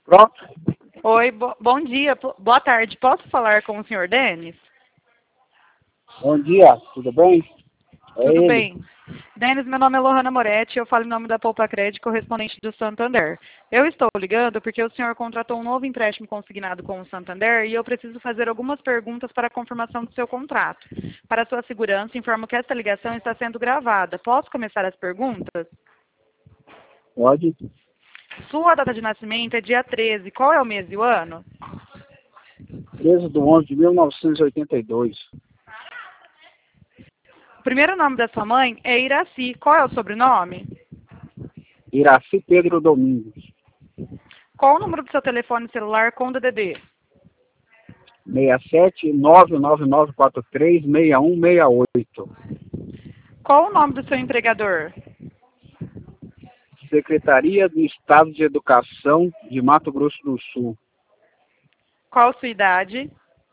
Pronto? Oi, bom dia, boa tarde. Posso falar com o senhor Denis? Bom dia, tudo bem? É Tudo ele. bem. Denis, meu nome é Lohana Moretti, eu falo em nome da Poupa Crédito, correspondente do Santander. Eu estou ligando porque o senhor contratou um novo empréstimo consignado com o Santander e eu preciso fazer algumas perguntas para a confirmação do seu contrato. Para sua segurança, informo que esta ligação está sendo gravada. Posso começar as perguntas? Pode? Sua data de nascimento é dia 13. Qual é o mês e o ano? 13/11 de 1982. O primeiro nome da sua mãe é Iraci. Qual é o sobrenome? Iraci Pedro Domingos. Qual o número do seu telefone celular com DDD? 67 99943 6168. Qual o nome do seu empregador? Secretaria do Estado de Educação de Mato Grosso do Sul. Qual a sua idade?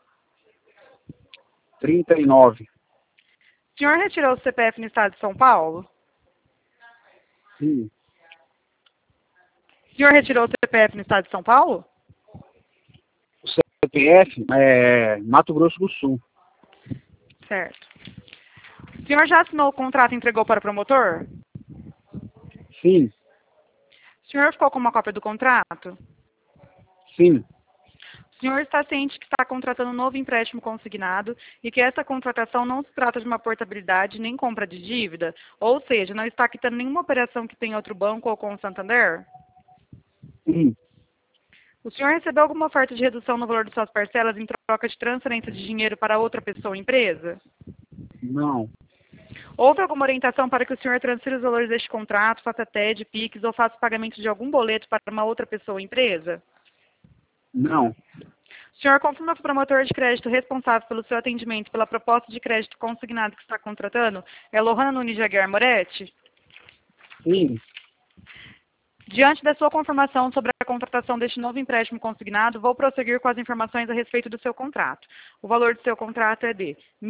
39. O senhor retirou o CPF no estado de São Paulo? Sim. O senhor retirou o CPF no estado de São Paulo? O CPF é Mato Grosso do Sul. Certo. O senhor já assinou o contrato e entregou para o promotor? Sim. O senhor ficou com uma cópia do contrato? Sim. O senhor está ciente que está contratando um novo empréstimo consignado e que essa contratação não se trata de uma portabilidade nem compra de dívida? Ou seja, não está quitando nenhuma operação que tem em outro banco ou com o Santander? Sim. O senhor recebeu alguma oferta de redução no valor de suas parcelas em troca de transferência de dinheiro para outra pessoa ou empresa? Não. Houve alguma orientação para que o senhor transfira os valores deste contrato, faça TED, PIX ou faça pagamento de algum boleto para uma outra pessoa ou empresa? Não. O senhor confirma que o promotor de crédito responsável pelo seu atendimento pela proposta de crédito consignado que está contratando é Lohana Nunes de Aguiar Moretti? Sim. Diante da sua confirmação sobre a contratação deste novo empréstimo consignado, vou prosseguir com as informações a respeito do seu contrato. O valor do seu contrato é de R$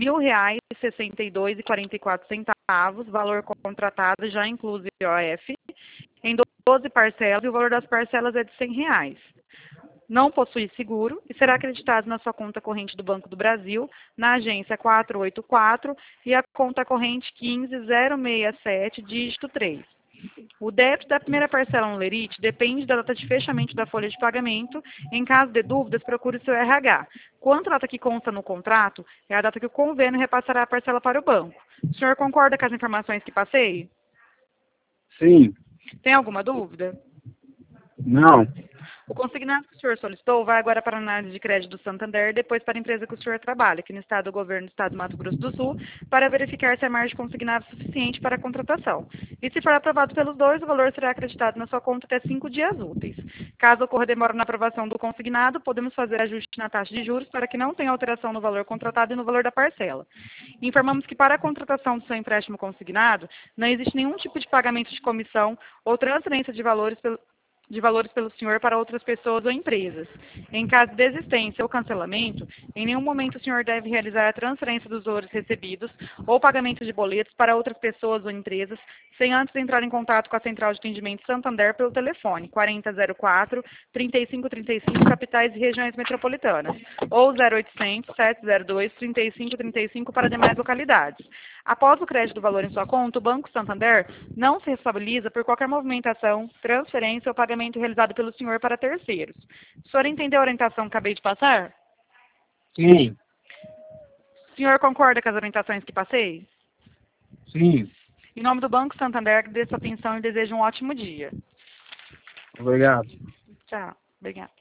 1.062,44, valor contratado já inclui IOF, em 12 parcelas, e o valor das parcelas é de R$ 100. Não possui seguro e será acreditado na sua conta corrente do Banco do Brasil, na agência 484 e a conta corrente 15067, dígito 3. O débito da primeira parcela no Lerite depende da data de fechamento da folha de pagamento. Em caso de dúvidas, procure o seu RH. Quanto a data que consta no contrato, é a data que o convênio repassará a parcela para o banco. O senhor concorda com as informações que passei? Sim. Tem alguma dúvida? Não. O consignado que o senhor solicitou vai agora para a análise de crédito do Santander, depois para a empresa que o senhor trabalha, aqui no estado do governo do estado do Mato Grosso do Sul, para verificar se a margem consignada é suficiente para a contratação. E se for aprovado pelos dois, o valor será acreditado na sua conta até 5 dias úteis. Caso ocorra demora na aprovação do consignado, podemos fazer ajuste na taxa de juros para que não tenha alteração no valor contratado e no valor da parcela. Informamos que para a contratação do seu empréstimo consignado, não existe nenhum tipo de pagamento de comissão ou transferência de valores pelo senhor para outras pessoas ou empresas. Em caso de desistência ou cancelamento, em nenhum momento o senhor deve realizar a transferência dos valores recebidos ou pagamento de boletos para outras pessoas ou empresas, sem antes entrar em contato com a Central de Atendimento Santander pelo telefone 4004-3535, capitais e regiões metropolitanas, ou 0800-702-3535 para demais localidades. Após o crédito do valor em sua conta, o Banco Santander não se responsabiliza por qualquer movimentação, transferência ou pagamento realizado pelo senhor para terceiros. O senhor entendeu a orientação que acabei de passar? Sim. O senhor concorda com as orientações que passei? Sim. Em nome do Banco Santander, agradeço a atenção e desejo um ótimo dia. Obrigado. Tchau. Obrigada.